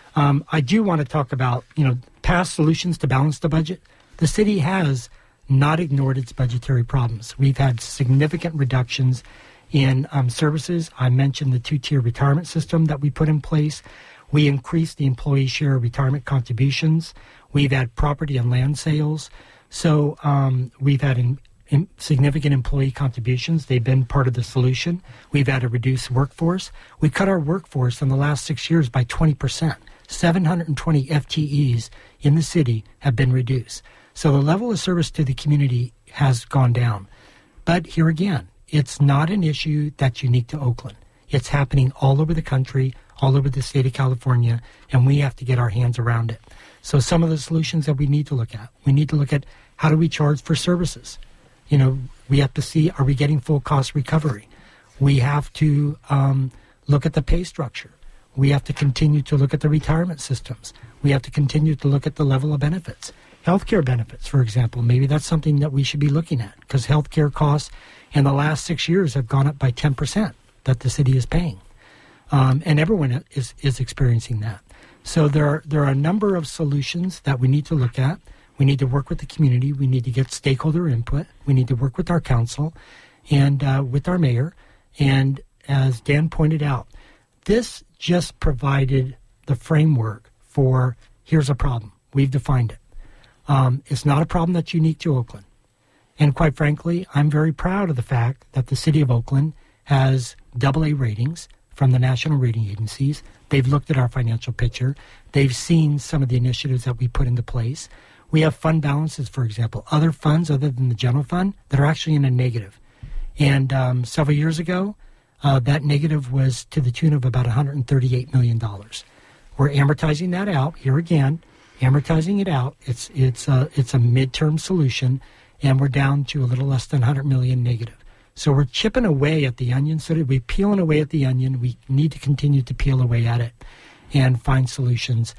I do want to talk about, past solutions to balance the budget. The city has not ignored its budgetary problems. We've had significant reductions in services. I mentioned the 2-tier retirement system that we put in place. We increased the employee share retirement contributions. We've had property and land sales. So we've had significant employee contributions. They've been part of the solution. We've had a reduced workforce. We cut our workforce in the last 6 years by 20%. 720 FTEs in the city have been reduced. So the level of service to the community has gone down. But here again, it's not an issue that's unique to Oakland. It's happening all over the country, all over the state of California, and we have to get our hands around it. So some of the solutions that we need to look at how do we charge for services? We have to see, are we getting full cost recovery? We have to look at the pay structure. We have to continue to look at the retirement systems. We have to continue to look at the level of benefits. Healthcare benefits, for example, maybe that's something that we should be looking at because healthcare costs in the last 6 years have gone up by 10% that the city is paying. And everyone is experiencing that. So there are a number of solutions that we need to look at. We need to work with the community. We need to get stakeholder input. We need to work with our council and with our mayor. And as Dan pointed out, this just provided the framework for here's a problem. We've defined it. It's not a problem that's unique to Oakland. And quite frankly, I'm very proud of the fact that the city of Oakland has AA ratings from the national rating agencies. They've looked at our financial picture. They've seen some of the initiatives that we put into place. We have fund balances, for example, other funds other than the general fund that are actually in a negative. And several years ago, that negative was to the tune of about $138 million. We're amortizing that out. Here again, amortizing it out. It's a midterm solution, and we're down to a little less than $100 million negative. So we're chipping away at the onion. So we're peeling away at the onion. We need to continue to peel away at it and find solutions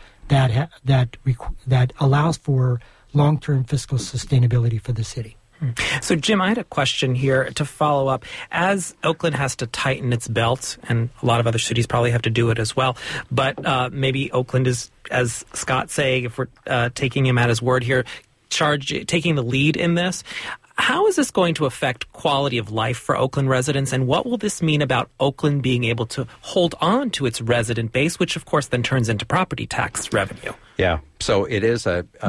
that allows for long-term fiscal sustainability for the city. So, Jim, I had a question here to follow up. As Oakland has to tighten its belt, and a lot of other cities probably have to do it as well, but maybe Oakland is, as Scott's saying, if we're taking him at his word here, taking the lead in this. How is this going to affect quality of life for Oakland residents, and what will this mean about Oakland being able to hold on to its resident base, which, of course, then turns into property tax revenue? Yeah, so it is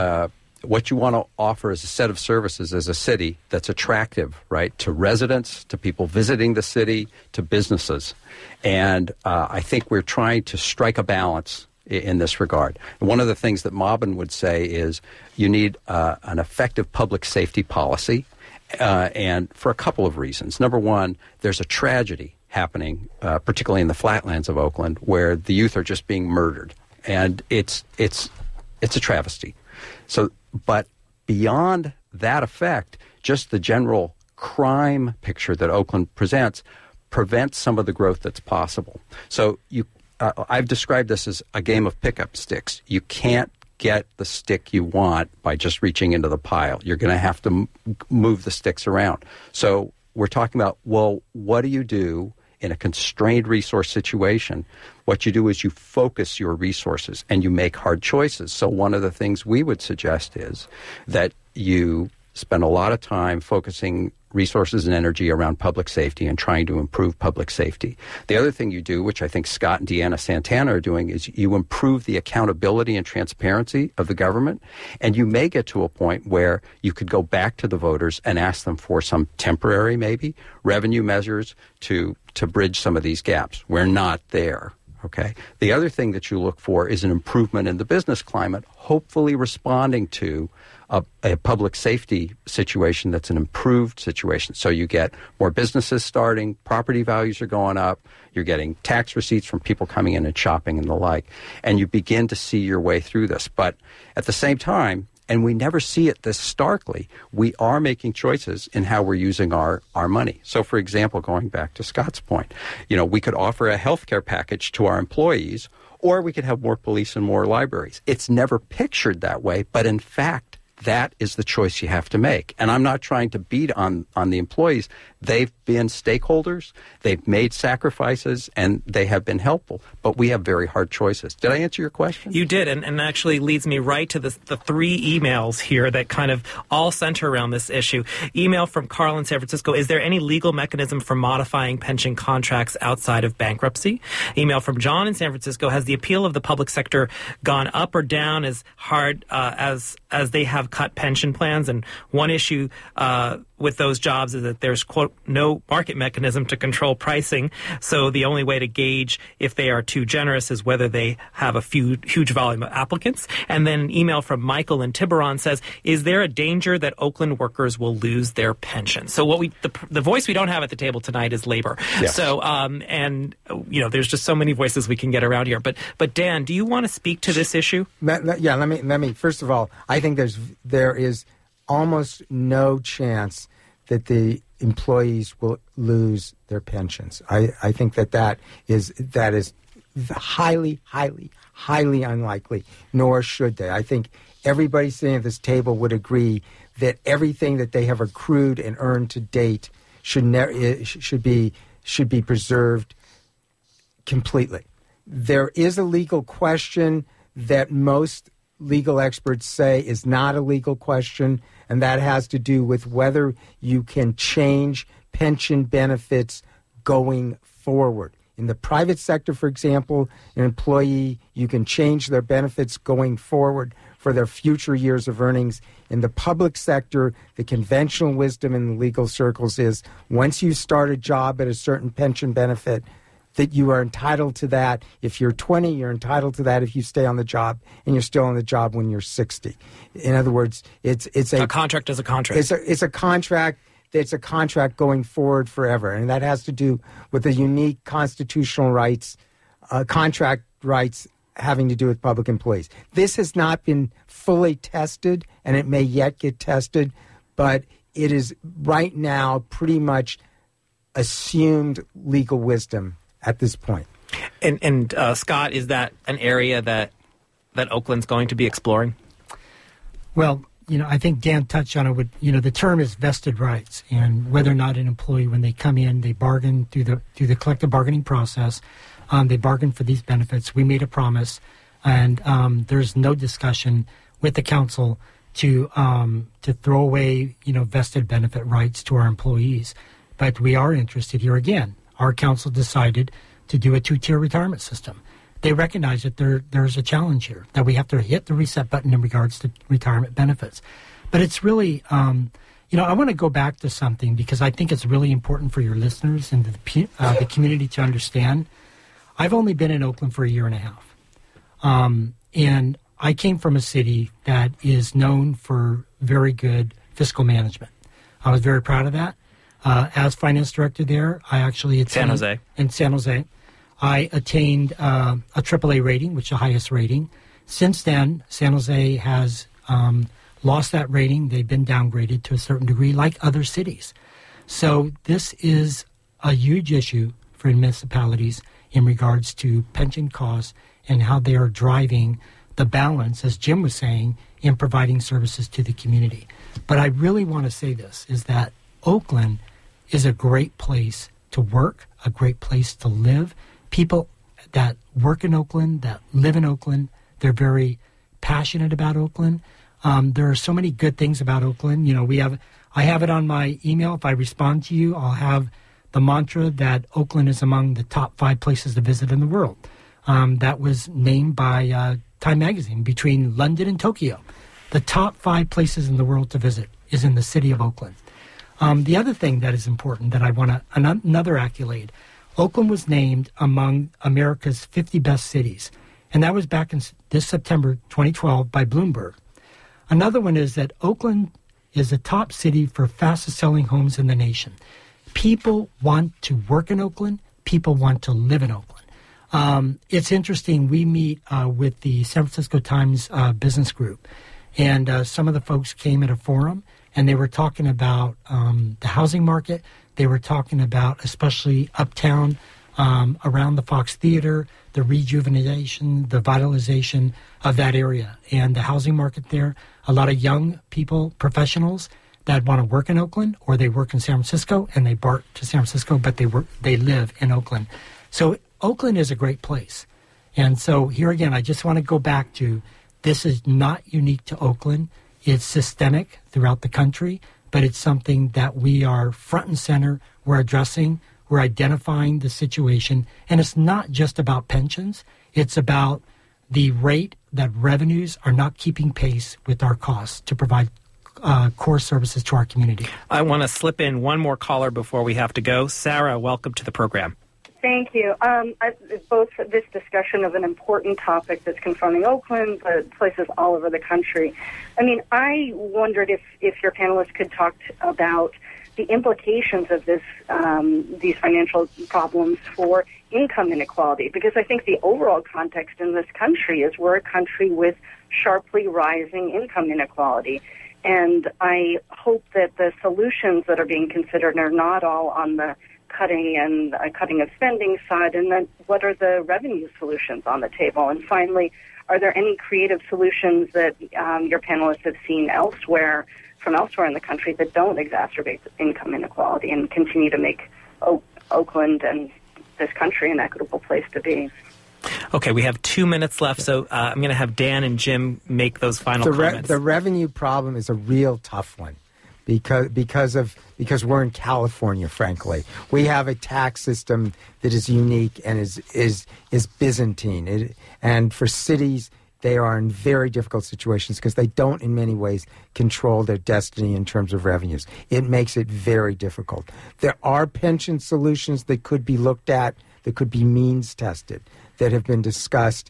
what you want to offer is a set of services as a city that's attractive, right, to residents, to people visiting the city, to businesses. And I think we're trying to strike a balance in this regard. And one of the things that Mauban would say is you need an effective public safety policy, and for a couple of reasons. Number one, there's a tragedy happening, particularly in the flatlands of Oakland, where the youth are just being murdered. And it's a travesty. So, but beyond that effect, just the general crime picture that Oakland presents prevents some of the growth that's possible. So I've described this as a game of pickup sticks. You can't get the stick you want by just reaching into the pile. You're going to have to move the sticks around. So we're talking about, well, what do you do in a constrained resource situation? What you do is you focus your resources and you make hard choices. So one of the things we would suggest is that you spend a lot of time focusing resources and energy around public safety and trying to improve public safety. The other thing you do, which I think Scott and Deanna Santana are doing, is you improve the accountability and transparency of the government, and you may get to a point where you could go back to the voters and ask them for some temporary, maybe, revenue measures to bridge some of these gaps. We're not there. Okay. The other thing that you look for is an improvement in the business climate, hopefully responding to a public safety situation that's an improved situation. So you get more businesses starting, property values are going up, you're getting tax receipts from people coming in and shopping and the like, and you begin to see your way through this. But at the same time, and we never see it this starkly, we are making choices in how we're using our money. So, for example, going back to Scott's point, we could offer a healthcare package to our employees, or we could have more police and more libraries. It's never pictured that way, but in fact, that is the choice you have to make. And I'm not trying to beat on the employees. They've been stakeholders, they've made sacrifices, and they have been helpful. But we have very hard choices. Did I answer your question? You did, and actually leads me right to the three emails here that kind of all center around this issue. Email from Carl in San Francisco: is there any legal mechanism for modifying pension contracts outside of bankruptcy? Email from John in San Francisco: has the appeal of the public sector gone up or down as hard as they have cut pension plans? And one issue with those jobs is that there's, quote, no market mechanism to control pricing. So the only way to gauge if they are too generous is whether they have a huge volume of applicants. And then an email from Michael in Tiburon says, is there a danger that Oakland workers will lose their pension? So the voice we don't have at the table tonight is labor. Yes. So, there's just so many voices we can get around here. But Dan, do you want to speak to this issue? Let me, first of all, I think there is almost no chance that the employees will lose their pensions. I think that is highly, highly, highly unlikely, nor should they. I think everybody sitting at this table would agree that everything that they have accrued and earned to date should be preserved completely. There is a legal question that most legal experts say is not a legal question, and that has to do with whether you can change pension benefits going forward. In the private sector, for example, an employee, you can change their benefits going forward for their future years of earnings. In the public sector, the conventional wisdom in the legal circles is once you start a job at a certain pension benefit, that you are entitled to that. If you're 20, you're entitled to that if you stay on the job, and you're still on the job when you're 60. In other words, it's a contract is a contract. It's a contract. It's a contract going forward forever, and that has to do with the unique constitutional rights, contract rights having to do with public employees. This has not been fully tested, and it may yet get tested, but it is right now pretty much assumed legal wisdom at this point. And Scott, is that an area that Oakland's going to be exploring? Well, I think Dan touched on it. The term is vested rights, and whether or not an employee, when they come in, they bargain through the collective bargaining process. They bargain for these benefits. We made a promise, and there's no discussion with the council to throw away vested benefit rights to our employees. But we are interested here again. Our council decided to do a two-tier retirement system. They recognize that there's a challenge here, that we have to hit the reset button in regards to retirement benefits. But it's really, I want to go back to something because I think it's really important for your listeners and the community to understand. I've only been in Oakland for a year and a half. And I came from a city that is known for very good fiscal management. I was very proud of that. As finance director there, I actually attained... In San Jose. I attained a AAA rating, which is the highest rating. Since then, San Jose has lost that rating. They've been downgraded to a certain degree, like other cities. So this is a huge issue for municipalities in regards to pension costs and how they are driving the balance, as Jim was saying, in providing services to the community. But I really want to say this, is that Oakland is a great place to work, a great place to live. People that work in Oakland, that live in Oakland, they're very passionate about Oakland. There are so many good things about Oakland. I have it on my email. If I respond to you, I'll have the mantra that Oakland is among the top 5 places to visit in the world. That was named by Time Magazine between London and Tokyo. The top 5 places in the world to visit is in the city of Oakland. The other thing that is important that I want to, another accolade, Oakland was named among America's 50 best cities. And that was back in this September 2012 by Bloomberg. Another one is that Oakland is the top city for fastest selling homes in the nation. People want to work in Oakland. People want to live in Oakland. It's interesting. We meet with the San Francisco Times business group, and some of the folks came at a forum, and they were talking about the housing market. They were talking about especially uptown around the Fox Theater, the rejuvenation, the vitalization of that area, and the housing market there. A lot of young people, professionals that want to work in Oakland, or they work in San Francisco and they BART to San Francisco, but they live in Oakland. So Oakland is a great place. And so here again, I just want to go back to this is not unique to Oakland. It's systemic throughout the country, but it's something that we are front and center. We're addressing, we're identifying the situation. And it's not just about pensions. It's about the rate that revenues are not keeping pace with our costs to provide core services to our community. I want to slip in one more caller before we have to go. Sarah, welcome to the program. Thank you. Both this discussion of an important topic that's confronting Oakland, but places all over the country. I mean, I wondered if your panelists could talk about the implications of these financial problems for income inequality, because I think the overall context in this country is we're a country with sharply rising income inequality. And I hope that the solutions that are being considered are not all on the cutting of spending side, and then what are the revenue solutions on the table? And finally, are there any creative solutions that your panelists have seen from elsewhere in the country that don't exacerbate income inequality and continue to make Oakland and this country an equitable place to be? Okay, we have 2 minutes left, so I'm going to have Dan and Jim make those final comments. The revenue problem is a real tough one because we're in California. Frankly, we have a tax system that is unique and is Byzantine. And for cities, they are in very difficult situations because they don't, in many ways, control their destiny in terms of revenues. It makes it very difficult. There are pension solutions that could be looked at, that could be means tested, that have been discussed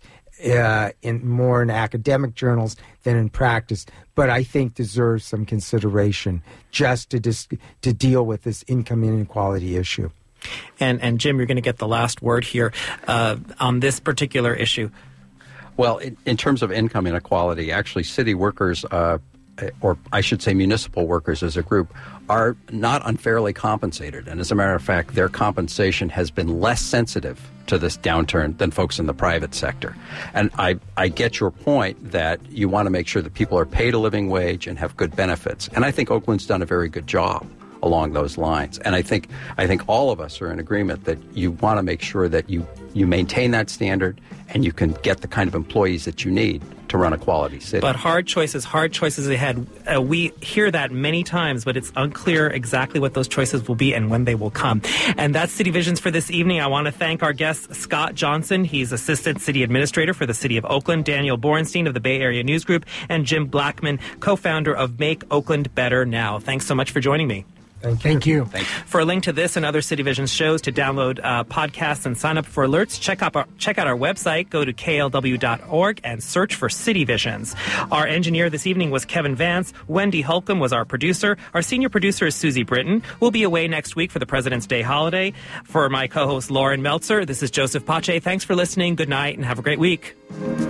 in academic journals than in practice, but I think deserves some consideration just to deal with this income inequality issue. And Jim, you're going to get the last word here on this particular issue. Well, in terms of income inequality, actually city workers, or I should say municipal workers as a group, are not unfairly compensated. And as a matter of fact, their compensation has been less sensitive to this downturn than folks in the private sector. And I get your point that you want to make sure that people are paid a living wage and have good benefits. And I think Oakland's done a very good job along those lines. And I think all of us are in agreement that you want to make sure that you maintain that standard and you can get the kind of employees that you need to run a quality city. But hard choices ahead. We hear that many times, but it's unclear exactly what those choices will be and when they will come. And that's City Visions for this evening. I want to thank our guest, Scott Johnson. He's Assistant City Administrator for the City of Oakland, Daniel Borenstein of the Bay Area News Group, and Jim Blackman, co-founder of Make Oakland Better Now. Thanks so much for joining me. Thank you. For a link to this and other City Visions shows, to download podcasts and sign up for alerts, check out our website. Go to klw.org and search for City Visions. Our engineer this evening was Kevin Vance. Wendy Holcomb was our producer. Our senior producer is Susie Britton. We'll be away next week for the President's Day holiday. For my co-host Lauren Meltzer, this is Joseph Pache. Thanks for listening. Good night and have a great week.